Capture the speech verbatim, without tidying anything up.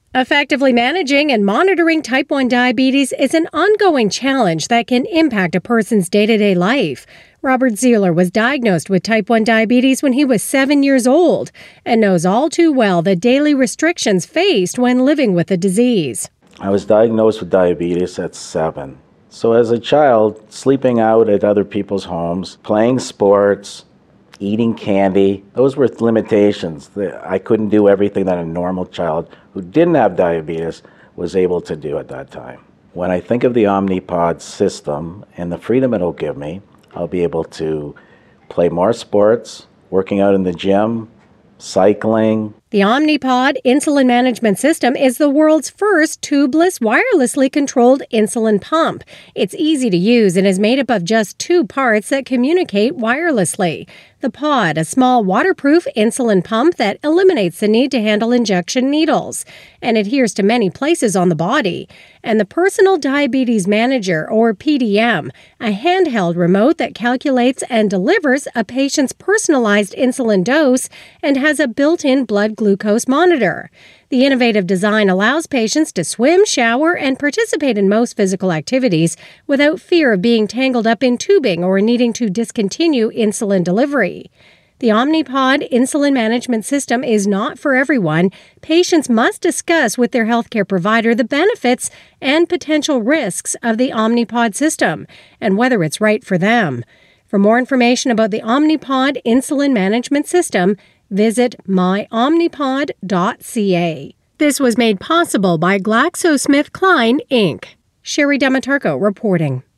Effectively managing and monitoring type one diabetes is an ongoing challenge that can impact a person's day-to-day life. Robert Zieler was diagnosed with type one diabetes when he was seven years old and knows all too well the daily restrictions faced when living with the disease. I was diagnosed with diabetes at seven. So as a child, sleeping out at other people's homes, playing sports, eating candy, those were limitations. I couldn't do everything that a normal child who didn't have diabetes was able to do at that time. When I think of the Omnipod system and the freedom it'll give me, I'll be able to play more sports, working out in the gym, cycling. The Omnipod insulin management system is the world's first tubeless, wirelessly controlled insulin pump. It's easy to use and is made up of just two parts that communicate wirelessly. The pod, a small waterproof insulin pump that eliminates the need to handle injection needles and adheres to many places on the body. And the Personal Diabetes Manager, or P D M, a handheld remote that calculates and delivers a patient's personalized insulin dose and has a built-in blood glucose monitor. The innovative design allows patients to swim, shower, and participate in most physical activities without fear of being tangled up in tubing or needing to discontinue insulin delivery. The Omnipod insulin management system is not for everyone. Patients must discuss with their healthcare provider the benefits and potential risks of the Omnipod system and whether it's right for them. For more information about the Omnipod insulin management system, visit my omnipod dot c a. This was made possible by GlaxoSmithKline, Incorporated. Sherry Demetarco reporting.